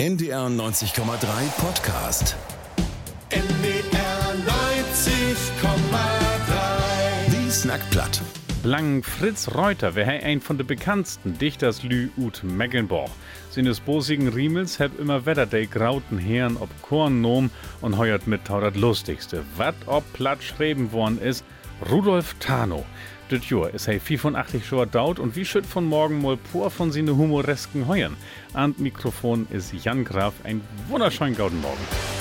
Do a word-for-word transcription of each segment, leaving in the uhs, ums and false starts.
N D R neunzig Komma drei Podcast. N D R neunzig Komma drei. Die Snackplatt. Lang Fritz Reuter wär ein von de bekanntsten Dichters Lü ut Mecklenburg. Seines bosigen Riemels heb immer Wetter de grauten Herren ob Korn nom und heuert mit tau dat Lustigste. Wat ob platt schreiben worden is, Rudolf Tano. Dit Jahr is er fünfundachtzig Jahre daut und wie schütt von morgen mal pur von seine humoresken Heuern. An Mikrofon ist Jan Graf. Ein wunderschönen guten Morgen.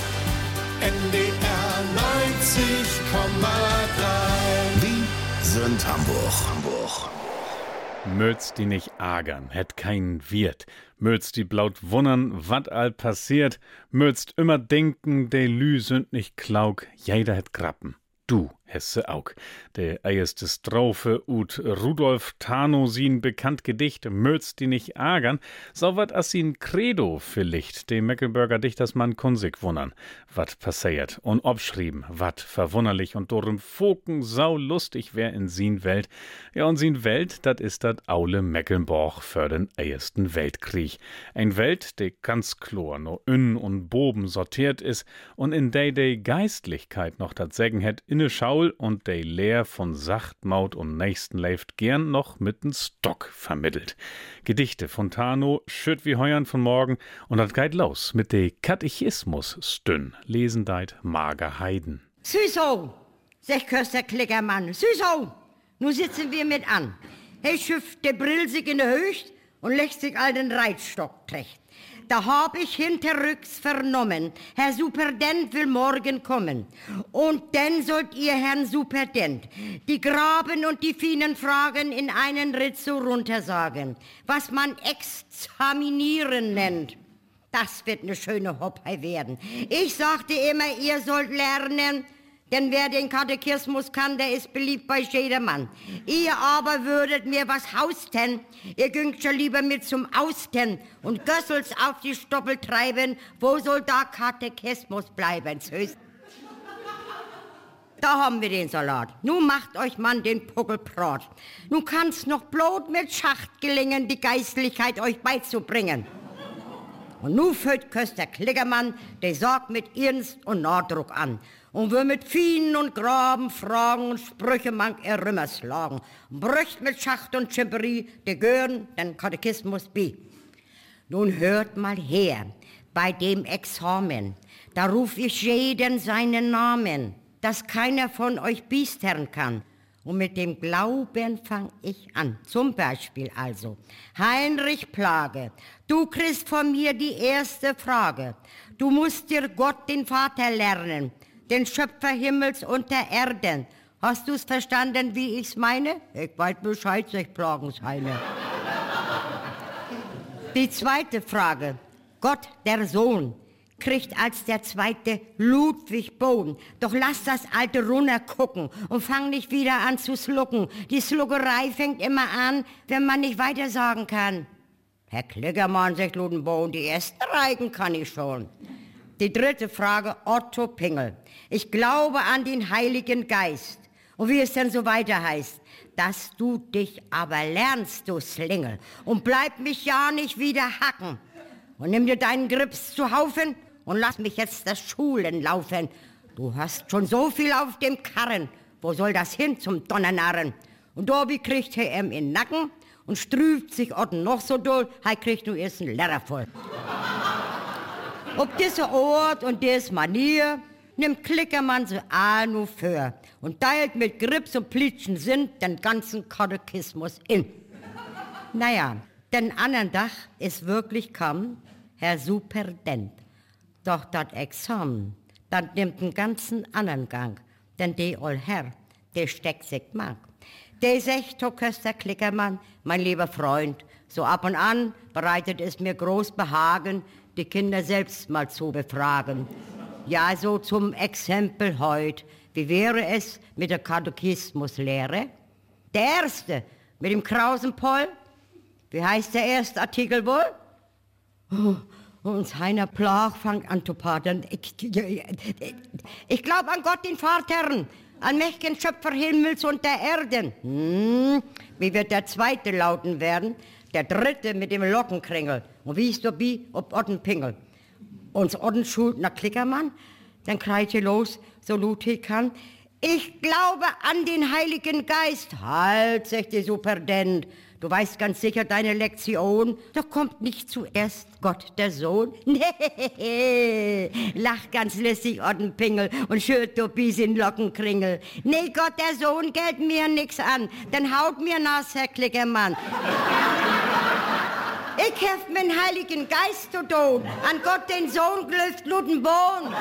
N D R neunzig Komma drei. Wie sind Hamburg? Hamburg. Möts die nicht agern, hätt keinen Wirt. Möts die blaut wundern, wat all passiert. Möts immer denken, de Lü sind nicht klaug, jeder hätt Grappen. Du hesse aug. Der erste Strophe ut Rudolf Tano sin bekannt Gedicht Möts die nicht agern, so wat as sin Credo vielleicht, dem Mecklenburger Dichtersmann Kunsig wundern, wat passiert und obschrieben, wat verwunderlich und dorem Foken sau lustig wär in sin Welt. Ja, und sin Welt, dat is dat aule Mecklenburg für den ersten Weltkrieg. Ein Welt, de ganz chlor no ün und boben sortiert is und in der de Geistlichkeit noch dat Sägen hätt inne Schaul und de Lehr von Sachtmaut und Nächstenleeft gern noch mit'n Stock vermittelt. Gedichte von Tano, schütt wie heuern von morgen und dat geht los mit de Katechismus stünn, lesen deit Marger Heiden. Süßo, sech Köster Klickermann, Süßo, nu sitzen wir mit an. He schüfft de Brill sich in de Höcht und legt sich all den Reitstock trecht. Da hab ich hinterrücks vernommen, Herr Superdent will morgen kommen. Und denn sollt ihr, Herrn Superdent, die Graben und die vielen Fragen in einen Ritt so runtersagen, was man examinieren nennt. Das wird ne schöne Hoppei werden. Ich sagte immer, ihr sollt lernen, denn wer den Katechismus kann, der ist beliebt bei jedermann. Ihr aber würdet mir was hausten, ihr güngt schon lieber mit zum Austen und Gössels auf die Stoppel treiben, wo soll da Katechismus bleiben? Süß. Da haben wir den Salat. Nun macht euch man den Puckelbrot. Nun kann's noch bloß mit Schacht gelingen, die Geistlichkeit euch beizubringen. Und nu füllt Köster Klickermann de Sorg mit Ernst und Nachdruck an und wir mit Fienen und Graben, Fragen und Sprüche mank er Rümmer schlagen und brücht mit Schacht und Schimperie de Gören den Katechismus bi. Nun hört mal her, bei dem Examen, da ruf ich jeden seinen Namen, dass keiner von euch biestern kann. Und mit dem Glauben fang ich an. Zum Beispiel also, Heinrich Plage, du kriegst von mir die erste Frage. Du musst dir Gott, den Vater, lernen, den Schöpfer Himmels und der Erden. Hast du's verstanden, wie ich's meine? Ich weiß Bescheid, sech Plagensheime. Die zweite Frage, Gott, der Sohn, kriegt als der zweite Ludwig Boden. Doch lass das alte runter gucken und fang nicht wieder an zu slucken. Die Sluckerei fängt immer an, wenn man nicht weiter sagen kann. Herr Klickermann, sagt Ludenbohn, die ersten Reigen kann ich schon. Die dritte Frage, Otto Pingel. Ich glaube an den Heiligen Geist. Und wie es denn so weiter heißt, dass du dich aber lernst, du Slingel, und bleib mich ja nicht wieder hacken. Und nimm dir deinen Grips zu Haufen und lass mich jetzt das Schulen laufen. Du hast schon so viel auf dem Karren. Wo soll das hin zum Donnernarren? Und Dorbi kriegt he em in Nacken und strübt sich Otten noch so doll, he kriegt nu erst einen Lehrer voll. Ob dieser Ort und des Manier nimmt Klickermann so a nu für und teilt mit Grips und Plitschen sind den ganzen Katechismus in. Naja, den anderen Tag ist wirklich kam Herr Superdent. Doch dat Examen, dat nimmt einen ganzen anderen Gang. Denn de ol Herr, de steckt sich mag. De secht, Köster Klickermann, mein lieber Freund, so ab und an bereitet es mir groß Behagen, die Kinder selbst mal zu befragen. Ja, so zum Exempel heut, wie wäre es mit der Katechismuslehre? Der erste, mit dem krausen Poll, wie heißt der erste Artikel wohl? Oh. Und Heiner Plach fangt an zu patern. Ich, ich, ich glaube an Gott, den Vater, an mächtigen Schöpfer Himmels und der Erden. Hm, wie wird der zweite lauten werden? Der dritte mit dem Lockenkringel. Und wie ist der Bi ob Ottenpingel? uns Orden schult nach Klickermann, dann kreit ihr los, so lut he kann. Ich glaube an den Heiligen Geist. Halt, sagt der Superintendent. Du weißt ganz sicher deine Lektion. Da kommt nicht zuerst Gott, der Sohn. Nee, lach ganz lässig, Ottenpingel, und schürt du bisschen Lockenkringel. Nee, Gott, der Sohn geht mir nix an. Dann haut mir nass, Herr Klickermann. Ich hef min Heiligen Geist zu tun. An Gott, den Sohn, glüft Luten Bohn.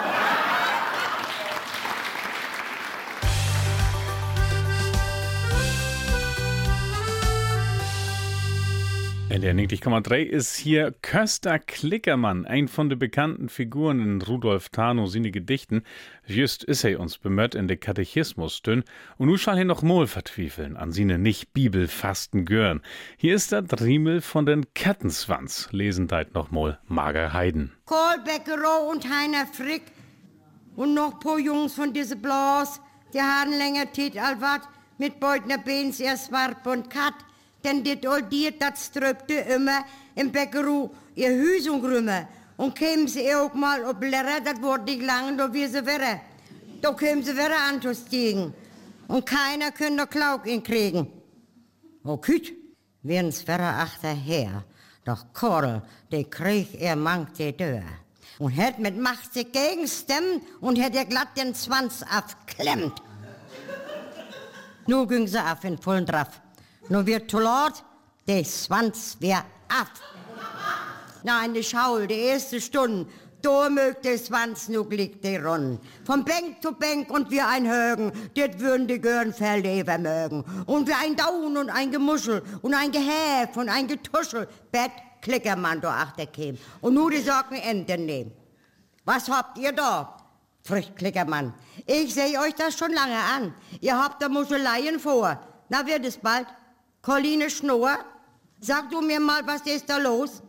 In der neunzig Komma drei ist hier Köster Klickermann, ein von den bekannten Figuren in Rudolf Tarnow seine Gedichten. Just ist er uns bemört in de Katechismus dünn. Und nu schall hier noch Mol vertwiefeln an sine nicht bibelfasten Görn. Hier ist der Driemel von den Kettenswanz. Lesen deit noch Mol Mager Heiden. Kohlbäckerow und Heiner Frick und noch po Jungs von diese Blas, die haben länger Tit all wat mit Beutner Beens erst Warp und Kat. Denn dit oldiert, dat ströpte immer im Bäckeru ihr Hüsung rümme. Und kämen sie auch mal ob Lehrer, dat wurde nicht lange, da wie sie wäre. Da kämen sie wieder anzustiegen. Und keiner können noch Klauk ihn kriegen. Oh, küt, werden's wieder achterher. Doch Korl, der krieg er mangt die Dörr. Und hätt mit Macht sich gegenstemmt und hätt er glatt den Zwanz abklemmt. Nu ging sie auf in vollen Draff. Nun wird zu laut, der Schwanz wär ab. Na, in der Schaul, die erste Stunde, da mögt der Schwanz nu glick die Rund. Von Bank zu Bank und wie ein Högen, det würden die Görnfelder übermögen. Und wie ein Daun und ein Gemuschel und ein Gehäf und ein Getuschel, Bett Klickermann da achter käm. Und nu die Socken Enten nehmen. Was habt ihr da? Frücht Klickermann. Ich seh euch das schon lange an. Ihr habt da Muscheleien vor. Na, wird es bald? Colline Schnur, sag du mir mal, was ist da los?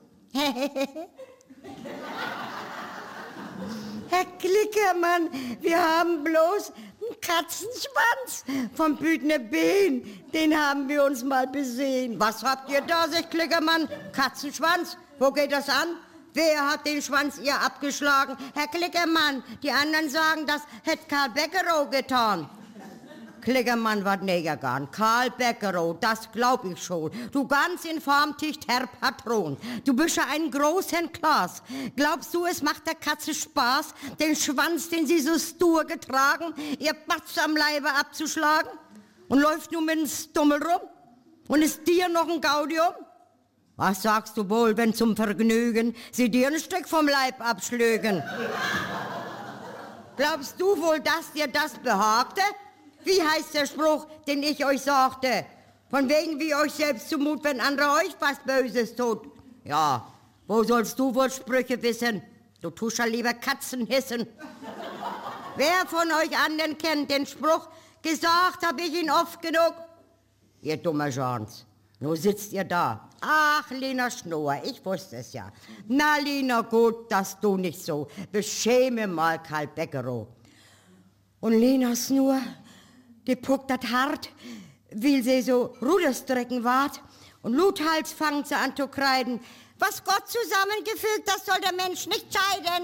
Herr Klickermann, wir haben bloß einen Katzenschwanz vom Büdner Behn. Den haben wir uns mal besehen. Was habt ihr da, sagt Klickermann? Katzenschwanz? Wo geht das an? Wer hat den Schwanz ihr abgeschlagen? Herr Klickermann, die anderen sagen, das hätt Karl Beckerow getan. Klickermann wat negergarn. Karl Beckerow, das glaub ich schon. Du ganz informticht, Herr Patron. Du bist ja ein großen Klaas. Glaubst du, es macht der Katze Spaß, den Schwanz, den sie so stur getragen, ihr Batz am Leibe abzuschlagen? Und läuft nur mit dem Stummel rum? Und ist dir noch ein Gaudium? Was sagst du wohl, wenn zum Vergnügen sie dir ein Stück vom Leib abschlügen? Glaubst du wohl, dass dir das behagte? Wie heißt der Spruch, den ich euch sagte? Von wegen wie euch selbst zumut, wenn andere euch was Böses tut. Ja, wo sollst du wohl Sprüche wissen? Du tust ja lieber Katzen hissen. Wer von euch anderen kennt den Spruch, gesagt hab ich ihn oft genug? Ihr dummer Jeans, nun sitzt ihr da. Ach, Lena Schnur, ich wusste es ja. Na, Lena, gut, dass du nicht so. Beschäme mal Karl Beckerow. Und Lena Schnur, die puckt dat hart, weil sie so Ruderstrecken wart. Und Luthals fangt sie an zu kreiden. Was Gott zusammengefügt, das soll der Mensch nicht scheiden.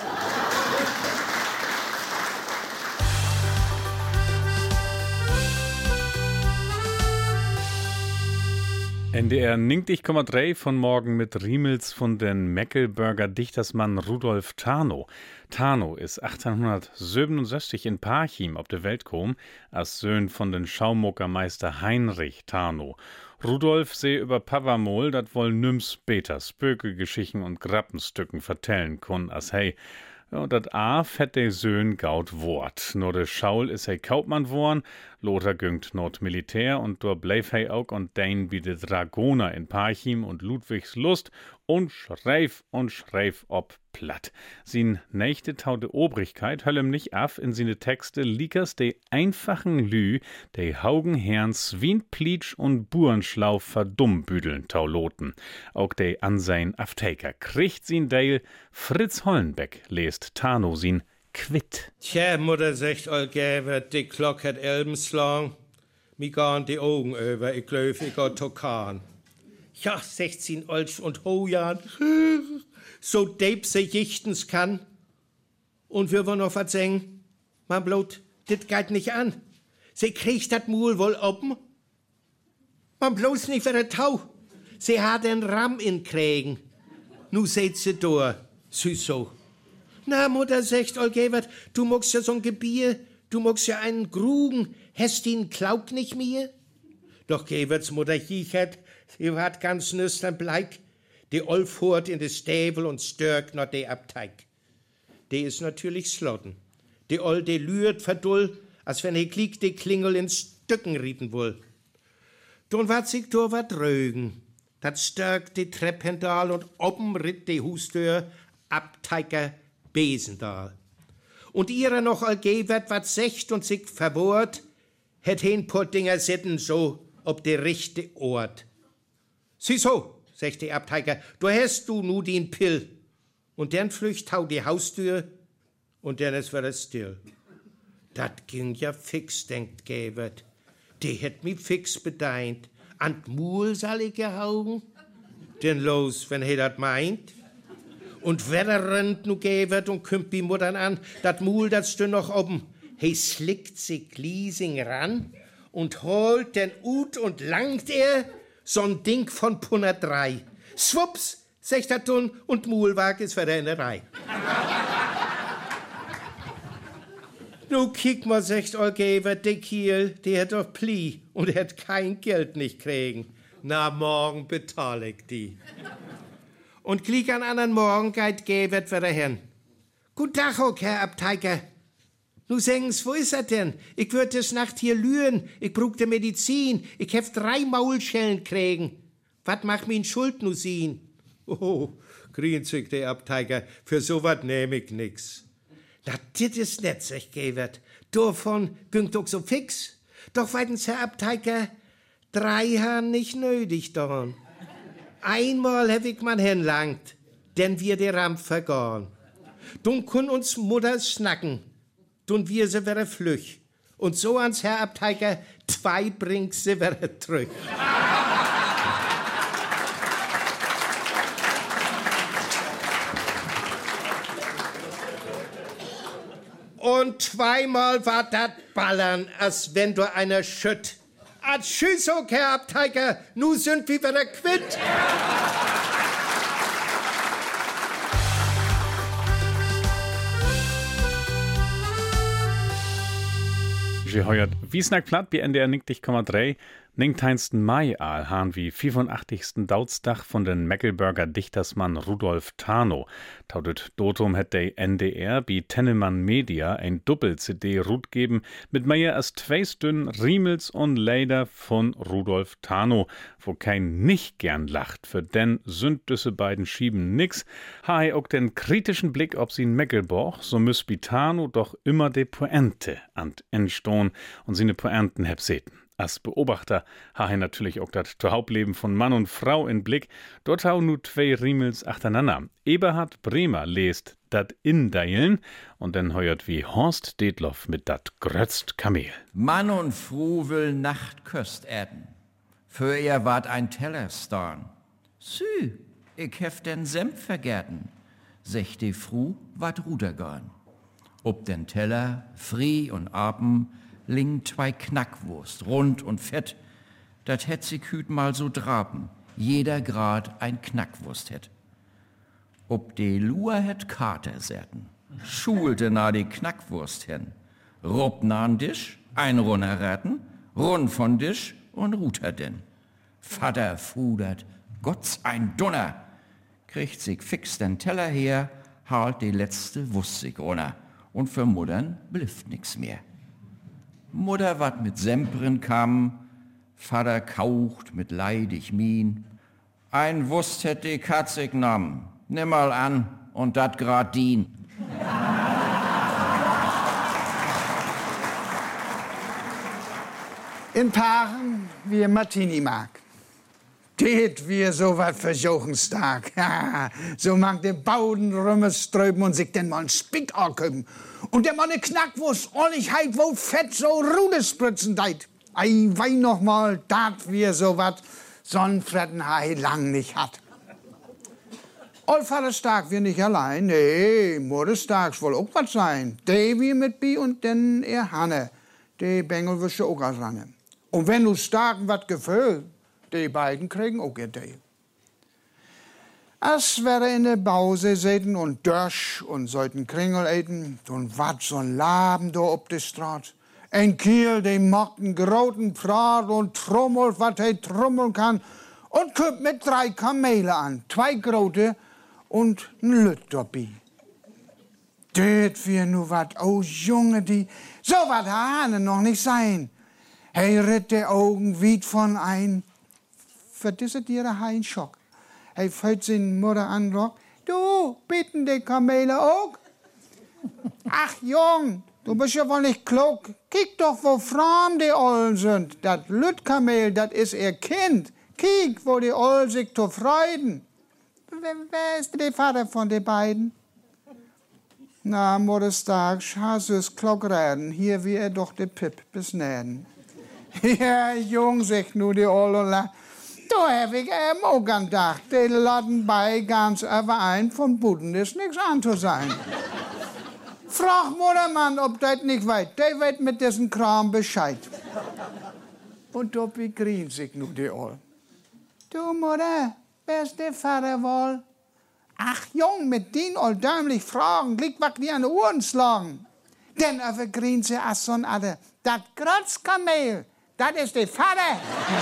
N D R neunzig Komma drei von morgen mit Riemels von den Meckelberger Dichtersmann Rudolf Tarnow. Tarnow ist achtzehnhundertsiebenundsechzig in Parchim auf der Welt gekommen, als Sohn von den Schaumuckermeister Heinrich Tarnow. Rudolf seh über Pavamol, dat woll nüms beter Spökelgeschichten und Grappenstücken vertellen kun, as hey. Ja, dat A fett de Söhn gaut Wort. Nur de Schaul is he Kaupmann worn, Lothar güngt not Militär und dor bleif he auch und dein wie de Dragoner in Parchim und Ludwigs Lust und schreif und schreif ob platt. Sin nächte tau de Obrigkeit höllem nicht af in sine Texte liekers de einfachen Lü, de haugen Herrns Wien Plitsch und Burenschlauf verdummbüdeln tauloten. Auch de Ansein Aftaker kriegt sin Dale Fritz Hollenbeck lest Tarnow sin Quitt. Tja, Mutter sagt allgäver, die Glock hat Elbenslang. Mi gaan die Augen über, ich glaub, ich got Tokan. Ja, sechzehn Olsch und Hojan, so deep se jichtens kann. Und wir wollen noch was sagen, mein Blut, dit geht nicht an. Sie kriegt dat Mul wohl oben. Man bloß nicht für der Tau. Sie hat den Ram in Krägen. Nu seht sie da, süß so. Na, Mutter, sagt Olgevert, du magst ja so'n Gebier, du magst ja einen Grugen, hast ihn Klaug nicht mehr? Doch Geverts Mutter jichert, sie ward ganz nüstern bleik. Die Olf hort in de Stäbel und störkt noch de Abteig. Die is natürlich slotten. Die Ol, die lürt verdull, als wenn he klick de Klingel in Stücken rieten woll. Don wat sich do wat rögen. Dat stärkt die Treppendal und oben ritt die Hustür Abteiger Besendal. Und ihrer noch allgewert wat secht und sich verbohrt, het hen Pottinger sitten so ob de richte Ort. Sieh so, sagt die Abteiger, du hast du nu den Pill. Und dann flücht hau die Haustür und dann ist wieder still. Dat ging ja fix, denkt Gevert. Die hätt mi fix bedeint. An Mul soll ich gehauen? Denn los, wenn he dat meint. Und wer rennt nu Gevert und kümmt die Muttern an, dat Mul, dat stü noch oben. He slickt sich Liesing ran und holt den Ut und langt er so'n Ding von Punner drei. Schwupps, sagt dat Tun und Mulwag ist wieder in der Rei. Nu kick mal, sagt Olgevert, de Kiel, die hat doch Pli und hat kein Geld nicht kriegen. Na, morgen betal ich die. Und klick an anderen Morgen geht Gevert wieder hin. Guten Tag, auch, Herr Abteiger. Nu sengen's, wo ist er denn? Ich würd des Nacht hier lüren, ich brug de Medizin, ich hef drei Maulschellen kriegen. Wat macht min Schuld nu sien? Oh, grien sich der Abteiger, für so wat nehm ich nix. Na, dit is net, sagt Gevert. Davon güngt doch so fix. Doch weitens, Herr Abteiger, drei han nicht nötig dorn. Einmal hab ich man hinlangt, denn wir der Ramp vergorn. Dun kun uns Mutter snacken, dun wir se wäre flüch. Und so ans Herr Abteiger, zwei bringt se wäre trüch. Und zweimal war dat Ballern, als wenn du einer schütt. A tschüss, oh, Herr Abteiger, nu sind wir wieder quitt. Sie heuert Wiesnack platt, wie N D R neunzig Komma drei, neunzehnten Mai al han wie fünfundachtzigsten Daudstag von den Meckelberger Dichtersmann Rudolf Tarnow. Taudet Dotum het de N D R bi Tennemann Media ein Doppel-C D Rut geben mit mehr als zwei Stunden Riemels und Leider von Rudolf Tarnow, wo kein nicht gern lacht, für den sind düsse beiden Schieben nix, ha he auch den kritischen Blick ob sie in Meckelborg, so müß bi Tarnow doch immer de Poente an entstohn und sie ne Poenten heb seten. Als Beobachter ha er natürlich auch das Hauptleben von Mann und Frau in Blick. Dort hau nu zwei Riemels achteinander. Eberhard Bremer lest dat Indeilen und dann heuert wie Horst Detloff mit dat Grötzt Kamel. Mann und Fru will Nachtköst äten. Für ihr wart ein Teller starn. Sü, ich hef den Senf vergärten. Sech die Fru wart Rudergarn. Ob den Teller, Fri und Apen, ling zwei Knackwurst, rund und fett, dat hätt sie küt mal so drapen, jeder Grad ein Knackwurst hätt. Ob de Lua hätt Kater säten, schulte na die Knackwurst hin, rupp na'n Tisch, ein Runner raten, rund von Tisch und ruter denn. Vater fudert, Gott's ein Dunner, kriegt sich fix den Teller her, halt die letzte Wurst sich runter, und für Muttern blifft nix mehr. Mutter wat mit Sempren kam, Vater kaucht mit leidig Mien. Ein Wurst hätt die Katze gnamm, nimm mal an und dat grad dien. In Paaren, wie Martini mag. Det wir so wat versuchenstark. So mag de Bauden rummeströben und sich denn mal ein Spick anköppen. Und der mal ne Knackwurst, ordentlich halt wo fett so Rudespritzen deit. Ei, wei noch mal, dat wir so wat, so'n Fretten ha lang nicht hat. Allvaterstag wir nicht allein, nee, Mutterstags wohl auch was sein. Die wir mit bi und dann ihr Hanne. Die Bengel wirst du auch als range. Und wenn du starken wat gefällt, die beiden kriegen auch ihr die. Als wir in der Pause säten und Dörsch und sollten Kringel eten, und wat so ein Laben da op de Straat. Ein Kiel, der macht einen großen Prat und trommelt, wat er trommeln kann, und kommt mit drei Kamele an, zwei große und ein Lütt dabei. Det wir nu wat, oh Junge, die, so wat hane noch nicht sein. Hey, ritt de Augen weit von ein, verdisset ihre Hein Schock. Hey, fällt sin Mutter an, Rock, du, bitten die Kamele auch? Ach, Jung, du bist ja wohl nicht klug. Kick doch, wo fram die Ollen sind. Das Lüttkamel, das ist ihr Kind. Kick, wo die Ollen sich zu freuden. Wer, wer ist der Vater von den beiden? Na, Mutterstag, hast du es klug reden. Hier wie er doch der Pip bis nähen. Ja, Jung, sagt nu die Ollen. Da hab ich eben auch gedacht. Die laden bei ganz überein, von Buden ist nichts an zu sein. Frag Muttermann, ob das nicht weiß. Der weiß mit dessen Kram Bescheid. Und da begrinst sich nu die Oll. Du Mutter, wer ist der Vater wohl? Ach Jung, mit den all dämlich Fragen, liegt was die an den Ohren schlagen. Denn er vergrint sie als so ein Adder. Das Grotzkamel, das ist der Vater.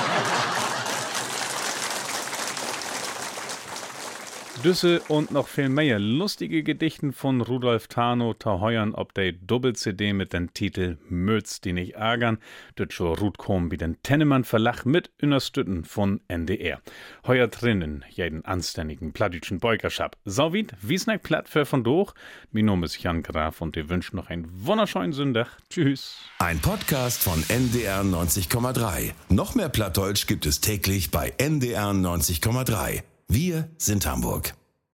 Düsse und noch viel mehr lustige Gedichten von Rudolf Tano heuern ob der Doppel-C D mit dem Titel Möts die nicht ärgern, das schon Ruth kom wie den Tennemann Verlag mit Unterstützen von N D R. Heuer drinnen jeden anständigen plattdütschen Beukerschap. So wie wie's nicht platt für von durch. Mein Name ist Jan Graf und wir wünschen noch einen wunderschönen Sonntag. Tschüss. Ein Podcast von N D R neunzig Komma drei. Noch mehr Plattdeutsch gibt es täglich bei N D R neunzig Komma drei. Wir sind Hamburg.